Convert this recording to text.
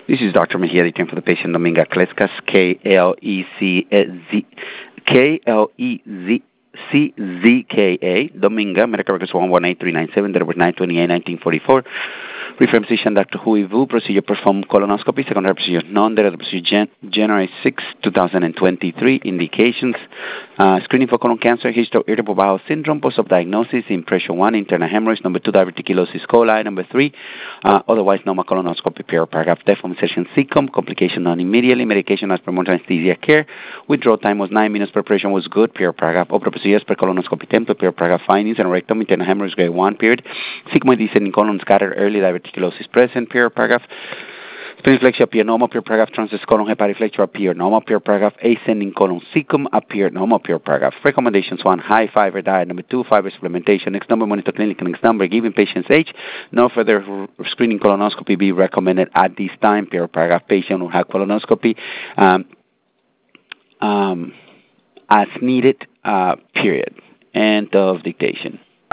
This is Dr. Mejia, the for the patient Dominga Kleskas, K-L-E-C-Z-K-A, Dominga, medical records 118397, date of birth 9/28/1944. Reference physician Dr. Hui Vu, procedure performed colonoscopy, secondary procedure none, date of the procedure January 6, 2023. Indications, screening for colon cancer, history of irritable bowel syndrome, post-op diagnosis, impression 1, internal hemorrhage, number 2, diverticulosis coli, number 3, otherwise normal colonoscopy, paragraph, deform session CCOM, complication non immediately, medication as per more anesthesia care, withdrawal time was 9 minutes, preparation was good, paragraph, opera procedures per colonoscopy template, paragraph, findings, and rectum, internal hemorrhage grade 1, period, sigmoid descending colon scattered early, diverticulosis present, paragraph, Spleniflexia appear normal, paragraph, transverse colon hepatoflexia appear normal, paragraph, ascending colon cecum appear normal, paragraph. Recommendations 1, high fiber diet, number 2, fiber supplementation, next number, monitor clinic, next number, given patient's age, no further screening colonoscopy be recommended at this time, paragraph, patient will have colonoscopy as needed, period. End of dictation.